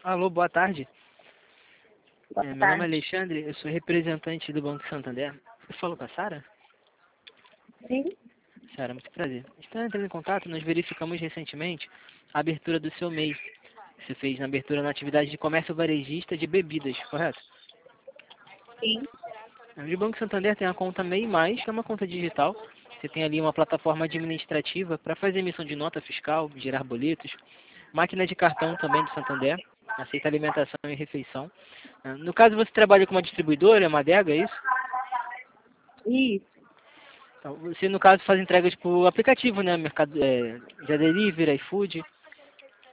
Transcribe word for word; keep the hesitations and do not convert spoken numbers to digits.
Alô, boa tarde. Boa É, meu nome é tarde. Alexandre, eu sou representante do Banco Santander. Você falou com a Sara? Sim, Sara, muito prazer. Estou entrando em contato, nós verificamos recentemente a abertura do seu M E I. Você fez na abertura na atividade de comércio varejista de bebidas, correto? sim, O Banco Santander tem a conta M E I Mais, que é uma conta digital. Você tem ali uma plataforma administrativa para fazer emissão de nota fiscal, gerar boletos, máquina de cartão também do Santander, aceita alimentação e refeição. Ah, No caso, você trabalha com uma distribuidora, é uma adega, é isso? isso, Então, você, no caso, faz entregas por aplicativo, né? Mercado, é, de delivery, iFood.